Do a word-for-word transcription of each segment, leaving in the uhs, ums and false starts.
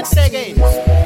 second.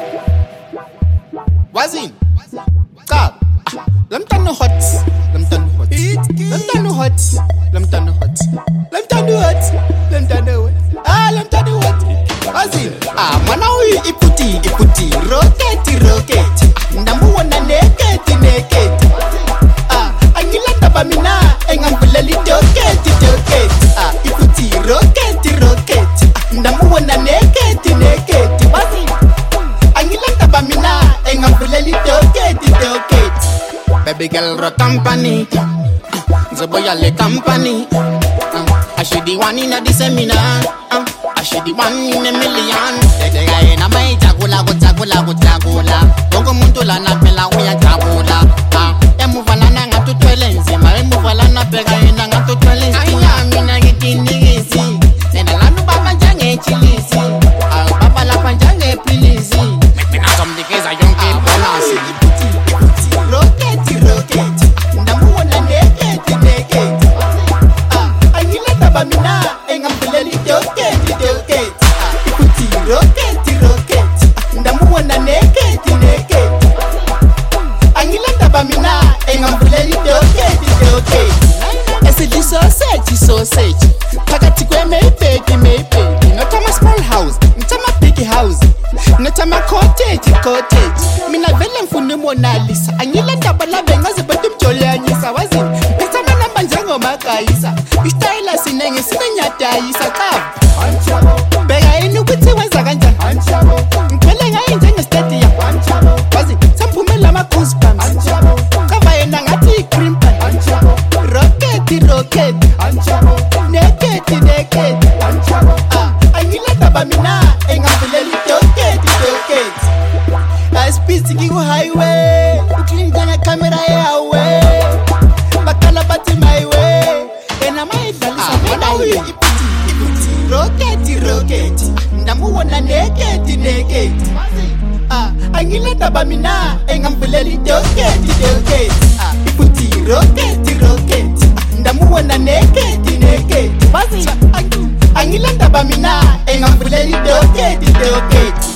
Wazin? Stop. Let me turn the hot. Let me turn the hot. Let me turn the hot. Let me turn the hot. Let me turn the hot. Let me turn the hot. Ah, let me turn the hot. Wazin? Ah, mana hui iputi iputi. Rocket rocket. Ndamu wana naked naked. Ah, angilanda bamina. Engambula li rocket rocket. Ah, iputi rocket rocket. Ndamu wana naked naked. Wazin? Angilanda bamina. Engambula li rocket rocket. Baby girl, rock company. The boy a le company. I should the one in the seminar. I should the one in a million. The guy in a my jagula, go jagula, go jagula. Bongo muntula na pela uya jagula. Ah, emu valana ngatu twelenzi. Mare mu valana pega ina ngatu twelenzi. Aya mina getini gisi. Nena lanu baba jange chilisi. Ah, baba la panjange pilisi. Mina some the guys a young kid bonasi. Rocket, rocket. Ndamu wana naked, naked. Ah, angilanda bamina. Engambula li rocket, rocket. Ah, ikuti rocket, rocket. Ndamu wana naked, naked. Angilanda bamina. Engambula li rocket, rocket. Esidi sausage, sausage. Pakati kwe maypeg, maypeg. Not a small house, not a big house. Not a cottage, cottage. Mina vele mfune Mona Lisa. Angilanda bala benga zebetum jole anyisa wazin. Pesa mana banjango makaisa. Istayla sinenge sinenyata isa kav. Bega inu kuti wenza ganja. Mkwele nga injenge stadia. Wazin, sampumela ma goosebumps. Kava ena ngati cream pan. Rocket, rocket. Naked, naked. Ah, angilanda bamina. Engambule li rocket, rocket. I speed to go highway. You clean gonna camera away. Bakala bati my way. And I'm a dalisa. Rocket, rocket. Ndamu wana naked, naked. Ah, angilanda bamina. Engambule li rocket, rocket. Ah, iputi rocket, rocket. Ndamu wana naked, naked. Angilanda bamina. Engambule li rocket, rocket.